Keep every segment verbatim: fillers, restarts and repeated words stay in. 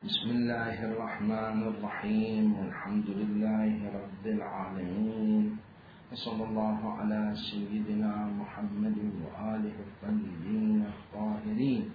بسم الله الرحمن الرحيم، والحمد لله رب العالمين، وصلى الله على سيدنا محمد وآله الطيبين الطاهرين.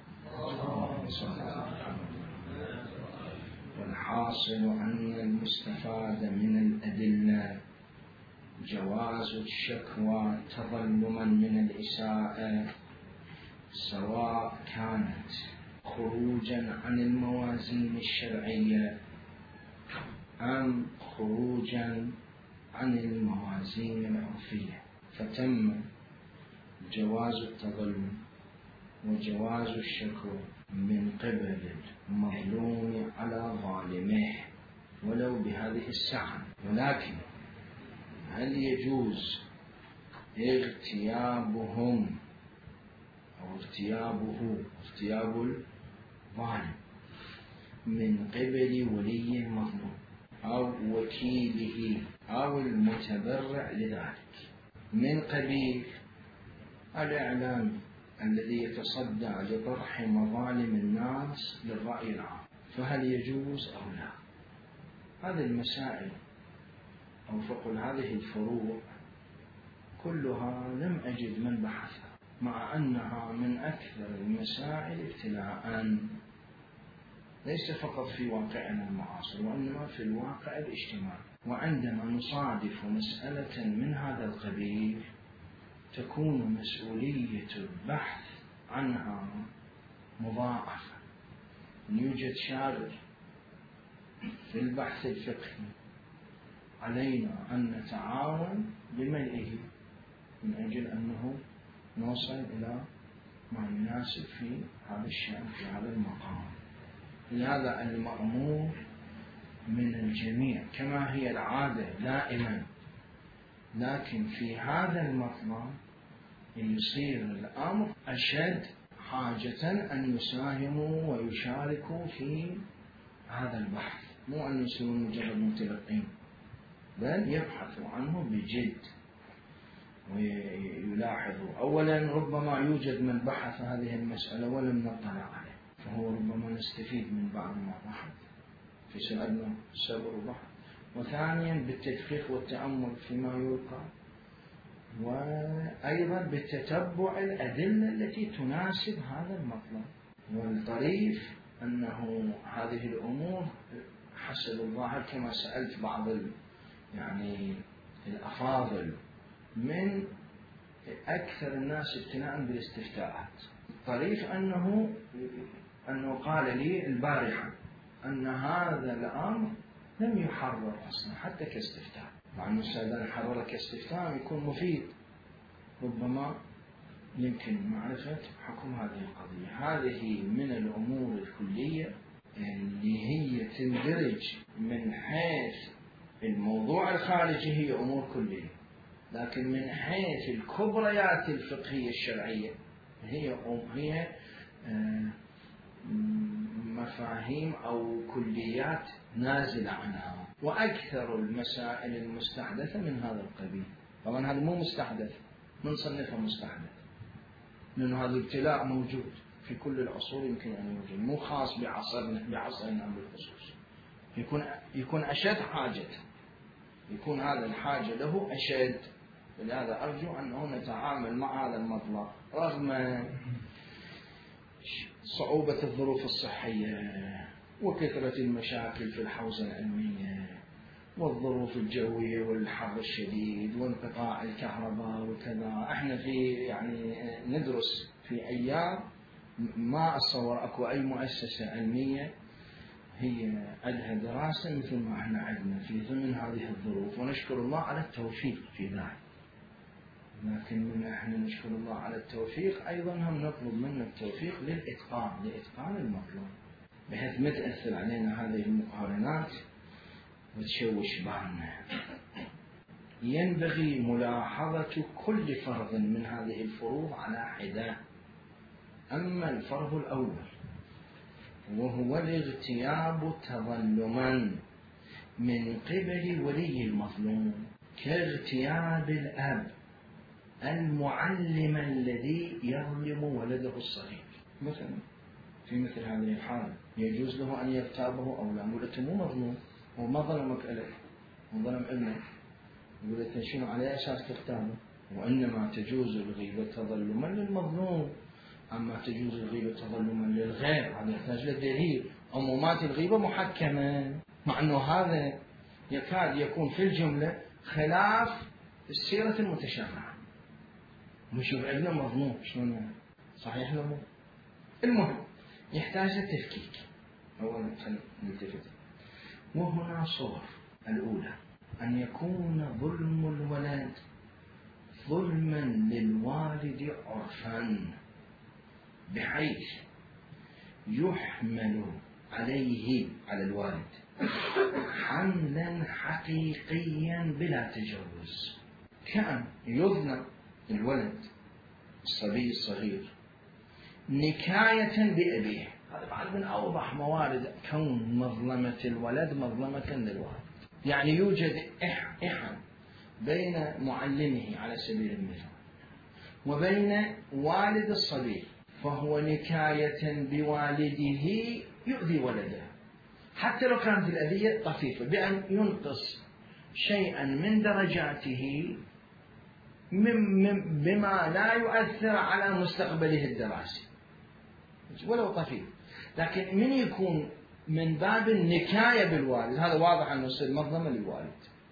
والحاصل أن المستفاد من الأدلة جواز الشكوى تظلما من الإساءة، سواء كانت خروجا عن الموازين الشرعية أم خروجا عن الموازين العرفية، فتم جواز التظلم وجواز الشكوى من قبل المظلوم على ظالمه ولو بهذه السعة. ولكن هل يجوز اغتيابهم أو اغتيابه اغتياب الظالم من قبل ولي المظلوم أو وكيله أو المتبرع لذلك، من قبيل الإعلام الذي يتصدى لطرح مظالم الناس للرأي العام، فهل يجوز أو لا؟ هذه المسائل أو فقل هذه الفروع كلها لم أجد من بحثها، مع أنها من أكثر المسائل ابتلاءً، ليس فقط في واقعنا المعاصر وإنما في الواقع الاجتماعي. وعندما نصادف مسألة من هذا القبيل تكون مسؤولية البحث عنها مضاعفة. يوجد شارع في البحث الفقهي، علينا أن نتعاون بملئه من أجل أنه نوصل إلى ما يناسب في هذا الشأن في هذا المقام. لهذا المأمور من الجميع كما هي العادة دائما، لكن في هذا المطلب يصير الأمر أشد حاجة أن يساهموا ويشاركوا في هذا البحث، مو أن يصيروا مجرد متلقين، بل يبحثوا عنه بجد ويلاحظوا. أولا ربما يوجد من بحث هذه المسألة ولم نطلع عليه، فهو ربما نستفيد من بعض ما بحث في سؤالنا سبر وبحث. وثانيا بالتدقيق والتأمل فيما يلقى، وأيضا بالتتبع الأدلة التي تناسب هذا المطلب. والطريف أنه هذه الأمور حسب الظاهر كما سألت بعض يعني الأفاضل من أكثر الناس ابتلاء بالاستفتاءات. الطريف أنه أنه قال لي البارحة أن هذا الأمر لم يحرر أصلا حتى كاستفتاء، مع أنه إذا حرر كاستفتاء يكون مفيد، ربما يمكن معرفة حكم هذه القضية. هذه من الأمور الكلية اللي هي تندرج من حيث الموضوع الخارجي، هي أمور كلية، لكن من حيث الكبريات الفقهية الشرعية هي هي مفاهيم أو كليات نازلة عنها. وأكثر المسائل المستحدثة من هذا القبيل، طبعا هذا مو مستحدث، من صنفه مستحدث، لأنه هذا الابتلاء موجود في كل العصور، يمكن أن يوجد، مو خاص بعصرنا بعصرنا بالخصوص، يكون يكون أشد حاجة، يكون هذا الحاجة له أشد. ولهذا أرجو أنه نتعامل مع هذا المطلب رغم صعوبة الظروف الصحية وكثرة المشاكل في الحوزة العلمية والظروف الجوية والحر الشديد وانقطاع الكهرباء وكذا. احنا في يعني ندرس في أيام ما أتصور أكو أي مؤسسة علمية هي عندها دراسة مثل ما احنا عندنا في ضمن هذه الظروف، ونشكر الله على التوفيق في ذلك. لكن من احنا نشكر الله على التوفيق، أيضا هم نطلب منا التوفيق للإتقان لإتقان المطلوب، بحيث ما تأثر علينا هذه المقارنات وتشوش بالنا. ينبغي ملاحظة كل فرض من هذه الفروض على حدة. أما الفرض الأول وهو الاغتياب تظلما من قبل ولي المظلوم، كاغتياب الأب المعلم الذي يظلم ولده الصغير مثلا، في مثل هذه الحالة يجوز له أن يغتابه أو لا؟ نقول أنت مو مظلوم، هو ما ظلمك إليك، هو ظلم ابنك، يقول أنت شنو على أساس تغتابه؟ وإنما تجوز الغيبة تظلما للمظلوم، أما تجوز الغيبة تظلما للغير هذا يحتاج للدليل. عمومات الغيبة محكمة، مع أنه هذا يكاد يكون في الجملة خلاف السيرة المتشرعة. نشوف ابنه مظلوم شلون صحيح له. المهم يحتاج للتفكيك. أولا نلتفت، وهنا صور. الأولى أن يكون ظلم الولد ظلما للوالد عرفا، بحيث يحمل عليه على الوالد حملا حقيقيا بلا تجوز، كأن يظلم الولد الصبي الصغير نكاية بأبيه. هذا بعد من أوضح موارد كون مظلمة الولد مظلمة للوالد. يعني يوجد إحن بين معلمه على سبيل المثال وبين والد الصبي، فهو نكاية بوالده يؤذي ولده، حتى لو كانت الأذية طفيفة، بأن ينقص شيئا من درجاته بما لا يؤثر على مستقبله الدراسي ولو طفيف. لكن من يكون من باب النكاية بالوالد، هذا واضح أنه يصير مظلمة للوالد،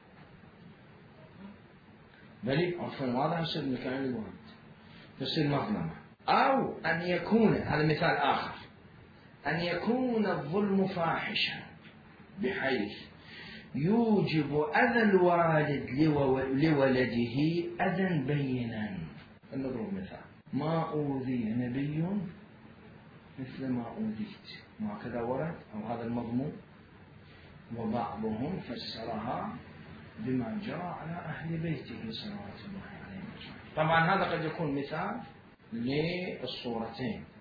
بل عرفا واضح يصير نكاية للوالد يصير مظلمة. أو أن يكون، هذا مثال آخر، أن يكون الظلم فاحشا بحيث يوجب أذى الوالد لولده أذى بينا. نضرب مثال: ما أوذي نبي مثل ما أوذيت، وهكذا ورد، أو هذا المضمون. وبعضهم فسرها بما جرى على أهل بيته صلوات الله عليهم. طبعا هذا قد يكون مثال للصورتين،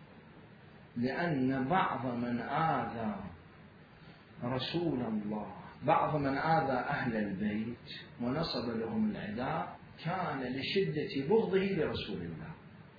لأن بعض من آذى رسول الله، بعض من آذى أهل البيت ونصب لهم العداء، كان لشدة بغضه لرسول الله.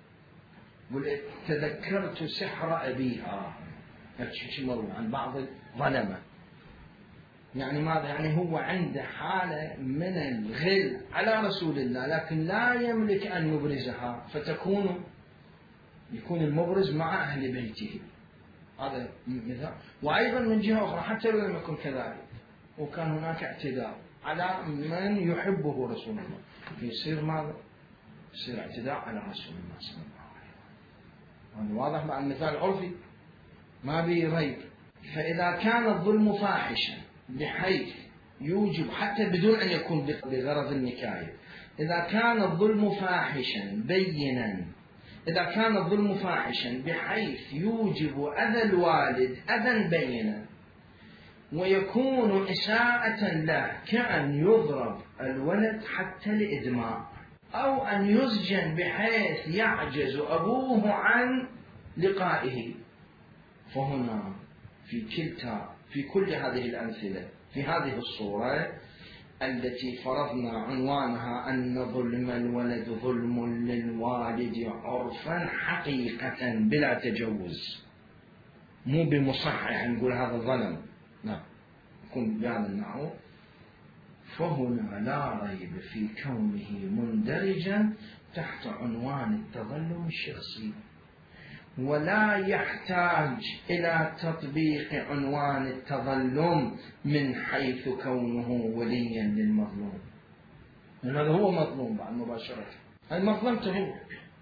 تذكرت سحر أبيها، مروي عن بعض الظلمة. يعني ماذا؟ يعني هو عنده حالة من الغل على رسول الله، لكن لا يملك أن يبرزها، فتكون يكون المبرز مع أهل بيته. هذا مثال. وأيضا من جهة أخرى حتى لو لم يكن كذلك وكان هناك اعتداء على من يحبه رسول الله، يصير ماذا؟ يصير اعتداء على رسول الله صلى الله عليه وسلم. هذا واضح مع المثال العرفي ما به ريب. فإذا كان الظلم فاحشا بحيث يوجب، حتى بدون أن يكون بغرض النكاية، إذا كان الظلم فاحشا بينا، إذا كان الظلم فاحشا بحيث يوجب أذى الوالد أذى بينا، ويكون إساءة له، كأن يضرب الولد حتى الإدماء، أو أن يسجن بحيث يعجز أبوه عن لقائه، فهنا في كلتا في كل هذه الأمثلة، في هذه الصورة التي فرضنا عنوانها أن ظلم الولد ظلم للوالد عرفا حقيقة بلا تجوز، مو بمصحح نقول هذا ظلم، لا، يكون بهذا النحو. فهنا لا ريب في كونه مندرجا تحت عنوان التظلم الشخصي، ولا يحتاج إلى تطبيق عنوان التظلم من حيث كونه وليا للمظلوم، لأن هذا هو مظلوم بعد مباشرة. المظلوم هو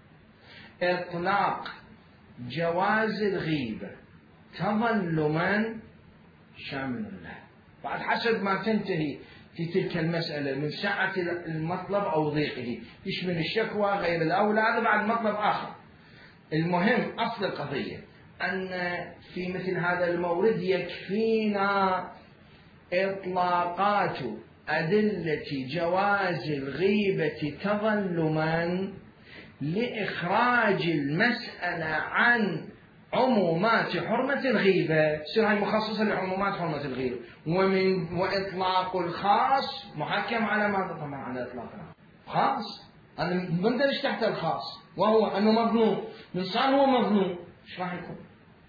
إطلاق جواز الغيبة تظلما شامل له، بعد حسب ما تنتهي في تلك المسألة من سعة المطلب أو ضيقه، يشمل الشكوى غير الأولى، هذا بعد مطلب آخر. المهم أصل القضية أن في مثل هذا المورد يكفينا إطلاقات أدلة جواز الغيبة تظلما لإخراج المسألة عن عمومات حرمة الغيبة، سير هاي مخصصة لعمومات حرمة الغيبة، ومن وإطلاق الخاص محكم على ماذا؟ طبعا على إطلاق الخاص، هذا مندرج تحت الخاص، وهو أنه مظلوم. من صار هو مظلوم ايش راح يكون؟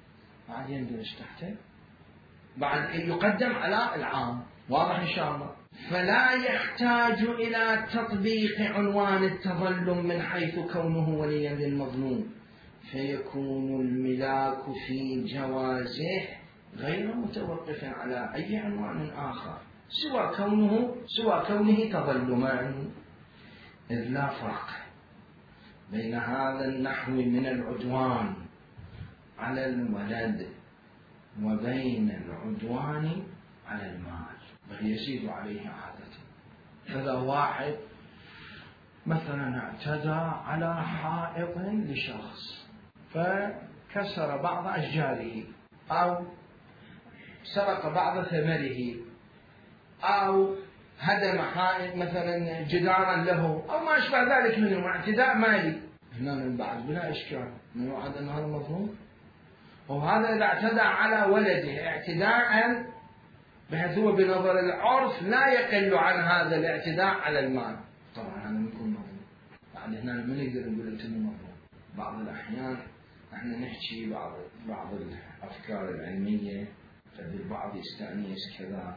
بعد يندرج تحته، بعد يقدم على العام. واضح إن شاء الله. فلا يحتاج إلى تطبيق عنوان التظلم من حيث كونه وليا للمظلوم، فيكون الملاك في جوازه غير متوقف على أي عنوان آخر سوى كونه سوى كونه تظلما، إذ لا فرق بين هذا النحو من العدوان على الولد وبين العدوان على المال، بل يزيد عليه عادة. هذا واحد مثلا اعتدى على حائط لشخص فكسر بعض أشجاره أو سرق بعض ثمره أو هدم حائط مثلا جدارا له أو ما أشبه ذلك منه اعتداء مالي، هنا من بعد بلا إشكال من يوعد أن هذا مظلوم. وهذا إذا اعتدى على ولده اعتداء بحيث هو بنظر العرف لا يقل عن هذا الاعتداء على المال، طبعا هذا يكون مظلوم. بعد هنا ما نقدر نقول أنت مظلوم. بعض الأحيان احنا نحكي بعض بعض الأفكار العلمية، قد البعض يستأنس كذا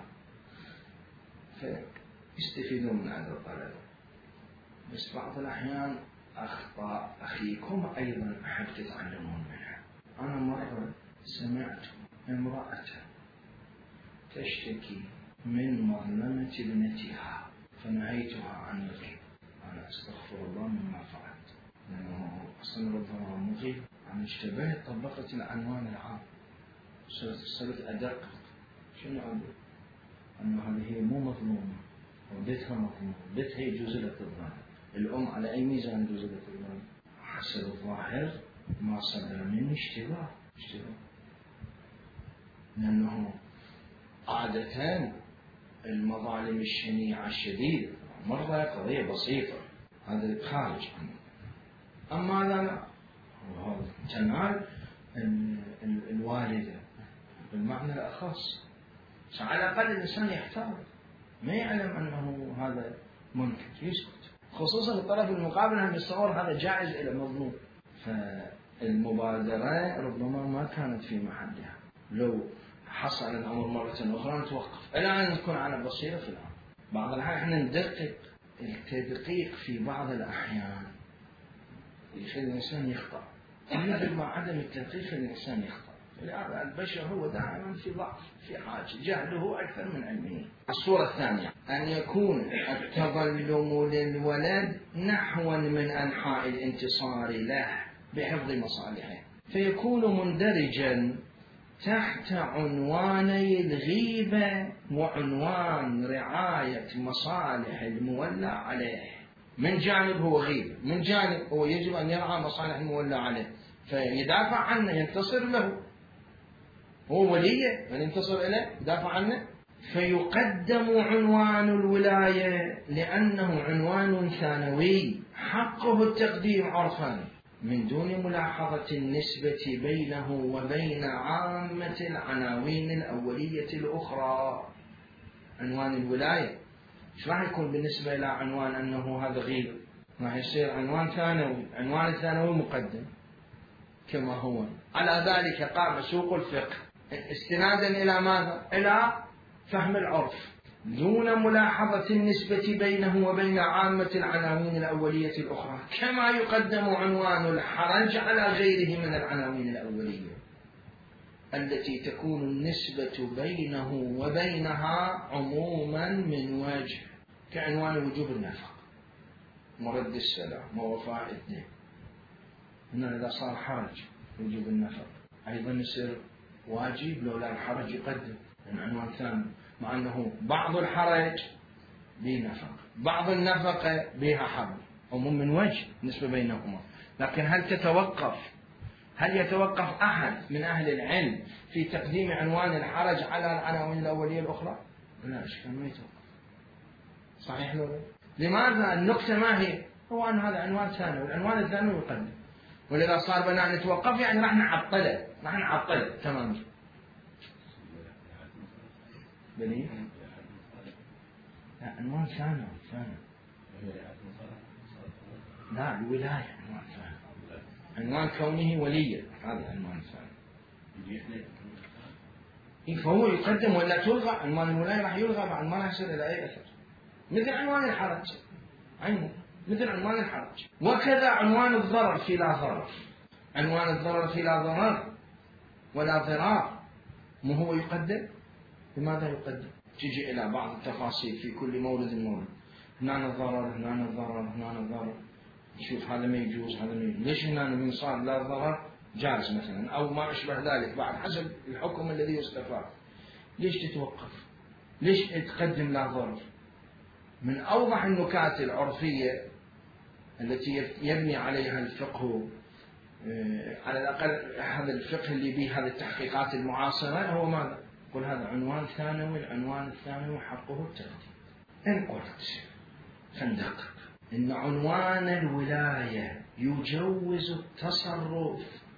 فيستفيدون من هذا الطلب، بس بعض الأحيان أخطاء أخيكم أيضا أحب تتعلمون منها. أنا مرة سمعت امرأة تشتكي من مظلمة ابنتها فنهيتها عن الغيب. أنا أستغفر الله مما فعلت، لأنه أصلا ربما مغيب. أنا اشتبهت طبقت العنوان العام، صرت أدقق شنو أقول؟ أنه هذه مو مظلومة وبيتها مظلومة، بيتها يجوز لها الظلم. الأم على أي ميزان يجوز لها الظلم؟ حسب الظاهر ما صدر مني اشتباه اشتباه لأنه عادة المظالم الشنيعة الشديدة مرة قضية بسيطة، هذا خارج عنه. أما هذا لا، تنال الوالدة بالمعنى الأخص، على الأقل الإنسان يحتاط ما يعلم أنه هذا منكر يسكت، خصوصا الطرف المقابل هم يتصور هذا جائز إلى مظلوم. فالمبادرة ربما ما كانت في محلها، لو حصل الأمر مرة أخرى نتوقف إلى أن نكون على بصيرة في الأمر. بعض الأحيان احنا ندقق، التدقيق في بعض الأحيان يخلي الإنسان يخطأ، مثل ما عدم التدقيق الإنسان يخطأ. لهذا البشر هو دائما في ضعف، في حاجة، جهله أكثر من علمه. الصورة الثانية أن يكون التظلم للولد نحوا من أنحاء الانتصار له بحفظ مصالحه، فيكون مندرجا تحت عنواني الغيبة وعنوان رعاية مصالح المولى عليه. من جانب هو غيبة، من جانب هو يجب أن يرعى مصالح المولى عليه فيدافع عنه، ينتصر له، هو وليه فينتصر إليه يدافع عنه. فيقدم عنوان الولاية لأنه عنوان ثانوي حقه التقديم عرفا من دون ملاحظة النسبة بينه وبين عامة العناوين الأولية الأخرى. عنوان الولاية ايش راح يكون بالنسبة إلى عنوان أنه هذا غيبة؟ راح يصير عنوان ثانوي، عنوان الثانوي مقدم كما هو. على ذلك قام سوق الفقه استنادا إلى ماذا؟ إلى فهم العرف دون ملاحظة النسبة بينه وبين عامة العناوين الأولية الأخرى، كما يقدم عنوان الحرج على غيره من العناوين الأولية التي تكون النسبة بينه وبينها عموما من وجه، كعنوان وجوب النفق، مرد السلام، ووفاء الدين. هنا إذا صار حرج وجوب النفق أيضا يصير واجب لولا الحرج يقدم من عنوان ثاني، مع أنه بعض الحرج به نفق، بعض النفقة بها حرج، عموم من وجه نسبة بينهما. لكن هل تتوقف هل يتوقف أحد من أهل العلم في تقديم عنوان الحرج على العناوين الأولية الأخرى؟ لا إشكال ما يتوقف. صحيح لو لماذا؟ النقطة ما هي؟ هو أن هذا عنوان ثانوي، والعنوان الثانوي يقدم، ولذا صار بنا نتوقف يعني راح نعطله راح نعطله تماما. بلي لا عنوان ثانوي ثانوي لا الولاية عنوان ثانوي، عنوان كونه وليا هذا عنوان ثانوي. فهو يقدم ولا تلغى عنوان الولاية، راح يلغى بعد ما راح يصير إلى أي أثر، مثل عنوان الحرج عينه، مثل عنوان الحرج. وكذا عنوان الضرر في لا ضرر، عنوان الضرر في لا ضرر ولا ضرار، ما هو يقدم؟ لماذا يقدم؟ تجي إلى بعض التفاصيل في كل مورد مورد، هنا الضرر هنا الضرر هنا الضرر، شوف هذا ما يجوز هذا ما يجوز، ليش هنا من صار لا ضرر جائز مثلا أو ما أشبه ذلك بعد حسب الحكم الذي يستفاد، ليش تتوقف؟ ليش تقدم لا ضرر؟ من أوضح النكات العرفية التي يبني عليها الفقه، على الأقل هذا الفقه اللي به هذه التحقيقات المعاصرة، هو ماذا؟ يقول هذا عنوان ثانوي، العنوان الثانوي حقه التقديم. إن قلت فندقق إن عنوان الولاية يجوز التصرف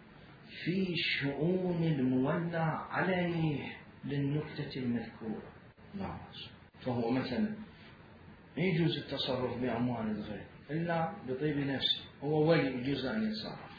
في شؤون المولى عليه للنكتة المذكورة، لا، فهو مثلا يجوز التصرف بأموال الغير إلا بطيب نفسه، هو ولي يجوز أن يتصرف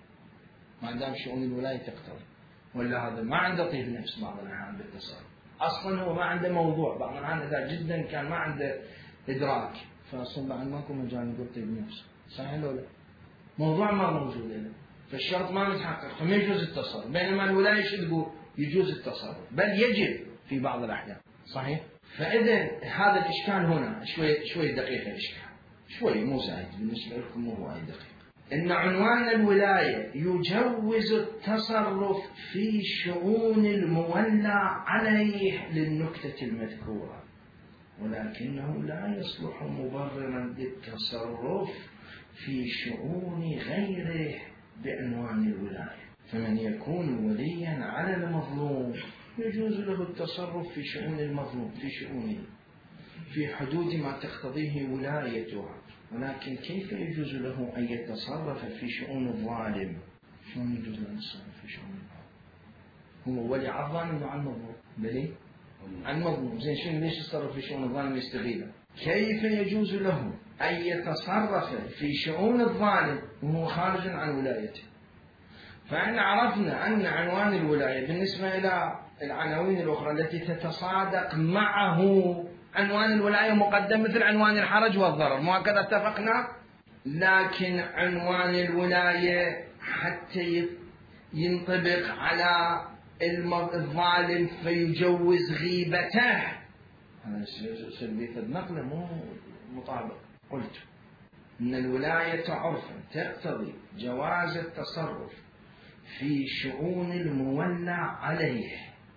ما دام شؤون الولاية تقتضي، ولا هذا ما عنده طيب نفس بعض الأحيان بالتصرف، أصلا هو ما عنده موضوع، بعض الأحيان إذا جدا كان ما عنده إدراك فأصلا بعد ماكو مجال يقول طيب نفس، صحيح ولا لا؟ موضوع ما موجود له، فالشرط ما متحقق فما يجوز التصرف، بينما الولاية شو تقول؟ يجوز التصرف، بل يجب في بعض الأحيان، صحيح؟ فإذا هذا الإشكال هنا شوي شوي دقيق الإشكال، شوي مو زايد بالنسبة لكم، مو وايد دقيق. إن عنوان الولاية يجوز التصرف في شؤون المولى عليه للنكتة المذكورة، ولكنه لا يصلح مبررا للتصرف في شؤون غيره بعنوان الولاية. فمن يكون وليا على المظلوم يجوز له التصرف في شؤون المظلوم في شؤونه في حدود ما تقتضيه ولايتها، ولكن كيف يجوز له أن يتصرف في شؤون الظالم؟ شلون يجوز له أن يتصرف في شؤون الظالم؟ هو ولي على الظالم وعلى المظلوم، بلي عن المظلوم، زين شنو ليش يتصرف في شؤون الظالم يستغيله؟ كيف يجوز له أن يتصرف في شؤون الظالم وهو خارج عن ولايته؟ فإحنا عرفنا أن عنوان الولاية بالنسبة إلى العناوين الأخرى التي تتصادق معه عنوان الولاية مقدم مثل عنوان الحرج والضرر، مو هكذا اتفقنا؟ لكن عنوان الولاية حتى ينطبق على الظالم فيجوز غيبته، هذا سلبية النقل مو مطابق. قلت إن الولاية عرفا تقتضي جواز التصرف في شؤون المولى عليه،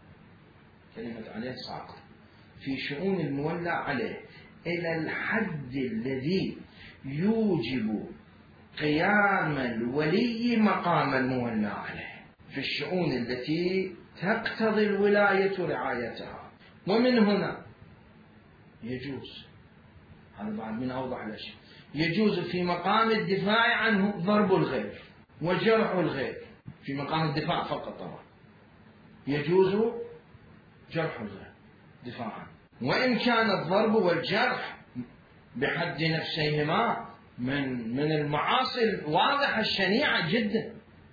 كلمة عليه ساقط، في شؤون المولى عليه إلى الحد الذي يوجب قيام الولي مقام المولى عليه في الشؤون التي تقتضي الولاية رعايتها. ومن هنا يجوز، هذا بعد من أوضح الأشياء، يجوز في مقام الدفاع عنه ضرب الغير وجرح الغير، في مقام الدفاع فقط طبعا يجوز جرح الغير دفاعا، وإن كان الضرب والجرح بحد نفسيهما من من المعاصي الواضحة الشنيعة جدا،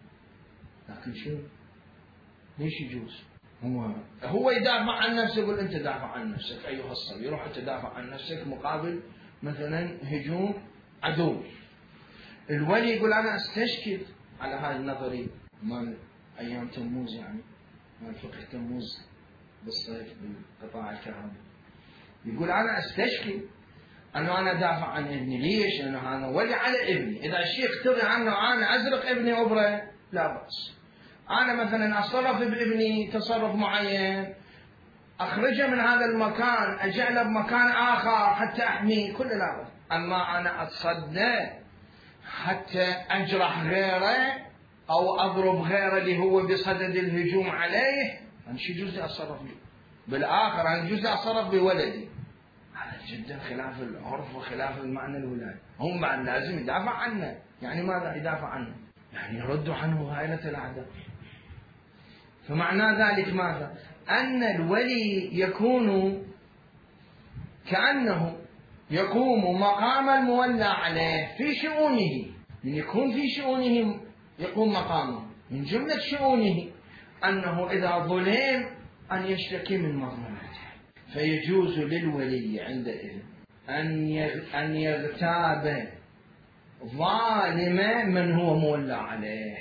لكن شو ليش يجوز؟ هو هو يدافع عن نفسه، يقول أنت دافع عن نفسك أيها الصبي، روح تدافع عن نفسك مقابل مثلا هجوم عدو. الولي يقول أنا أستشكل على هذه النظرية مال أيام تموز، يعني مال فقه تموز بالصيف بالقطاع الكهربائي، يقول أنا أستشكل أنه أنا دافع عن ابني، ليش؟ لأنه أنا ولي على ابني، إذا الشيء اقتضي عنه أنا أزرق ابني أبره لا بأس، أنا مثلا أتصرف بابني تصرف معين أخرجه من هذا المكان أجعله بمكان آخر حتى أحميه كل لا بأس، أما أنا أتصدى حتى أجرح غيره أو أضرب غيره اللي هو بصدد الهجوم عليه، أنا شو يجوز لي أتصرف به؟ بالآخر أنا يجوز لي أتصرف بولدي، هذا جدا خلاف العرف وخلاف المعنى الولاية. هم بعد لازم يدافع عنه، يعني ماذا يدافع عنه؟ يعني يرد عنه غائلة الأعداء. فمعنى ذلك ماذا؟ أن الولي يكون كأنه يقوم مقام المولى عليه في شؤونه، من يكون في شؤونه يقوم مقامه من جملة شؤونه أنه إذا ظلم أن يشتكي من مظلمته، فيجوز للولي عندئذ أن يغتاب ظالم من هو مولى عليه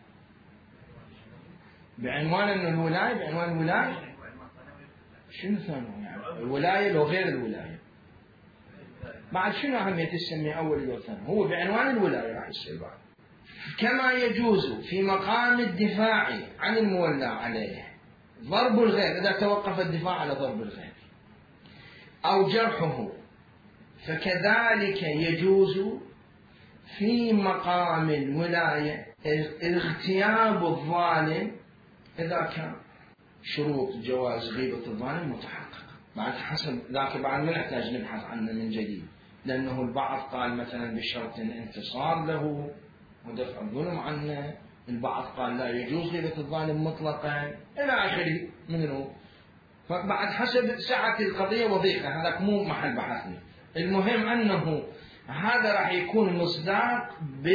بعنوان أنه الولاية، بعنوان الولاية شنو ثاني يعني الولاية لو غير الولاية بعد شنو أهمية السمية أول أو ثاني؟ هو بعنوان الولاية راح يصير بعد. كما يجوز في مقام الدفاع عن المولى عليه ضرب الغير إذا توقف الدفاع على ضرب الغير أو جرحه، فكذلك يجوز في مقام الولاية اغتياب الظالم إذا كان شروط جواز غيبة الظالم متحققة. بعد حسب ذاك بعد ما نحتاج نبحث عنه من جديد، لأنه البعض قال مثلا بشرط الانتصار له ودفع الظلم عنه، البعض قال لا يجوز غيبة الظالم مطلقا إلى آخره منه. فبعد حسب سعة القضية وضيقها هذاك مو محل بحثنا. المهم أنه هذا راح يكون مصداق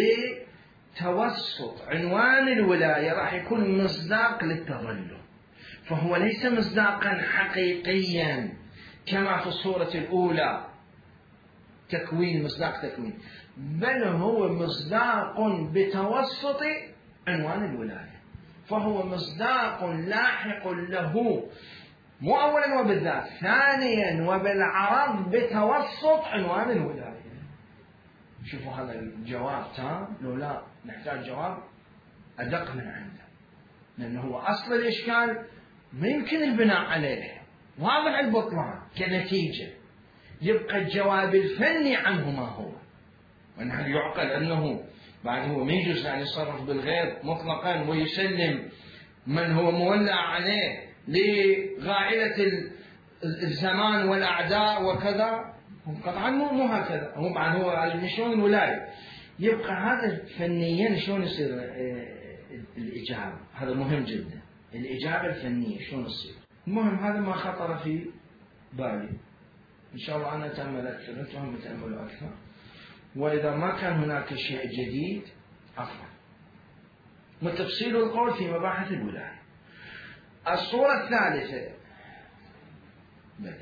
بتوسط عنوان الولاية، راح يكون مصداق للتظلم، فهو ليس مصداقا حقيقيا كما في الصورة الأولى تكوين مصداق تكوين، بل هو مصداق بتوسط عنوان الولاية، فهو مصداق لاحق له مو أولا وبالذات، ثانيا وبالعرض بتوسط عنوان الولاية. شوفوا هذا الجواب تام لو لا نحتاج جواب أدق من عنده، لأنه هو أصل الإشكال ما يمكن البناء عليه، واضح البطلان كنتيجة، يبقى الجواب الفني عنه ما هو، وأنه يعقل أنه بعد هو ما يجوز أن يصرف بالغير مطلقا ويسلم من هو مولى عليه لغائلة الزمان والأعداء وكذا، قطعا مو هكذا، هو بعد هو شلون الولاية، يبقى هذا فنيا شلون يصير الإجابة، هذا مهم جدا، الإجابة الفنية شلون تصير. المهم هذا ما خطر في بالي، إن شاء الله أنا أتأمل أكثر، أنتم هم تأملوا أكثر، وإذا ما كان هناك شيء جديد أفضل وتفصيل القول في مباحث الولاية. الصورة الثالثة بلي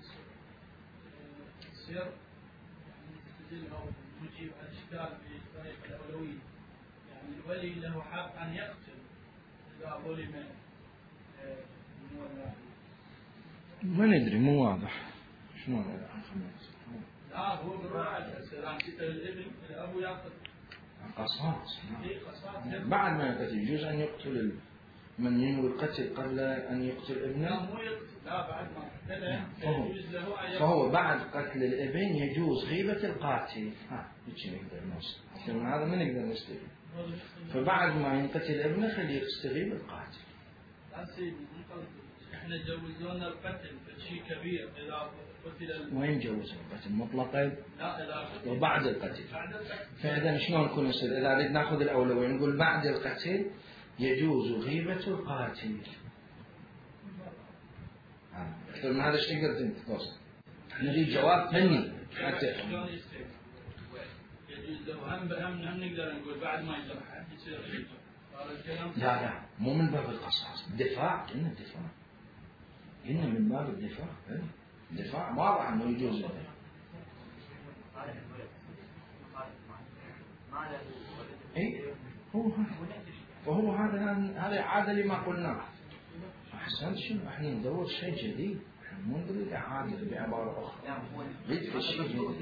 السير نستدل أو نجيب الإشكال في طريق الأولوية، يعني الولي له حق أن يقتل إذا ظلم المولى. ما ندري مو واضح شلون لا هو بالراحة إذا قتل الابن الأب يأخذ قصاص بعد ما يقتل، يجوز أن يقتل من ينوي القتل قبل أن يقتل ابنه؟ لا مو يقتل، لا بعد ما قتله يجوز له أن فهو بعد قتل الابن يجوز غيبة القاتل. ها هيك نقدر نوصل، لكن هذا ما نقدر نستغيب، فبعد ما ينقتل ابنه خليه يستغيب القاتل. لا سيدي احنا جوزونا القتل فشيء كبير إذا قتل. وين جوز القتل مطلقا؟ لا إذا قتل وبعد القتل. فإذا شلون نكون نصير؟ إذا نريد ناخذ الأولوية نقول بعد القتل يجوز غيبة القاتل. أكثر من هذا ايش تقدر توصل؟ نريد جواب فني حتى شلون يصير؟ يجوز له هم هم هم نقدر نقول بعد ما يذبح يصير غيبة. هذا الكلام لا لا مو من باب القصاص، الدفاع قلنا الدفاع قلنا من باب الدفاع، الدفاع واضح انه يجوز الدفاع. اي هو هذا، فهو هذا هذا عاد لما قلناه. احسنت، شنو احنا ندور شيء جديد، احنا مو نريد اعاده بعباره اخرى، نريد في شيء جديد.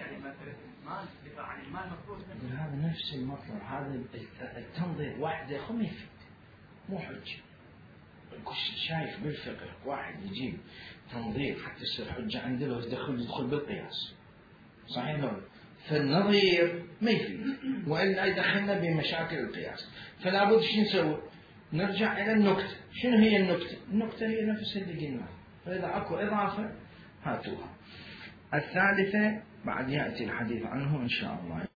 هذا نفس المطلب، هذا التنظير واحد ياخذ ما يفيد، مو حجه. شايف بالفقه واحد يجيب تنظير حتى يصير حجه عنده لو يدخل يدخل بالقياس، صحيح لو فالنظير ما يفيد، والا يدخلنا بمشاكل القياس. فلا بد شو نسوي؟ نرجع الى النكته. شنو هي النكته؟ النكته هي نفس اللي قلناه، فاذا اكو اضافه هاتوها. الثالثه بعد ياتي الحديث عنه ان شاء الله.